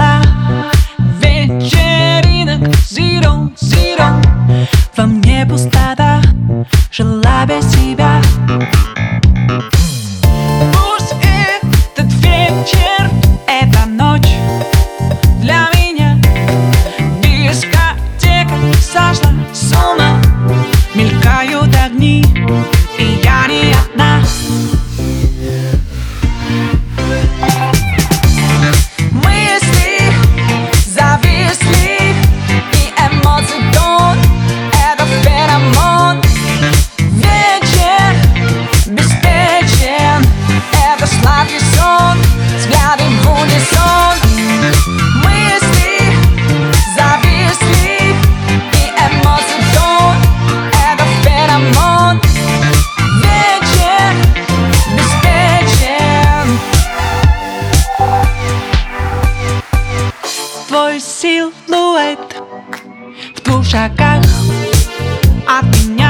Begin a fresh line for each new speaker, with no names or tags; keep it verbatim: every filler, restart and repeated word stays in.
мало вечеринок zero, zero. Во мне пустота, жила без тебя. Пусть этот вечер, эта ночь для меня дискотека сошла с ума. Мелькают огни, и я не одна. Мысли зависли, и эмоции тонут. Это феромон. Вечер беспечен, это сладкий сон. Взгляды в унисон. Мысли зависли, и эмоции тонут. Это феромон. Вечер беспечен. Твой силуэт в двух шагах от меня.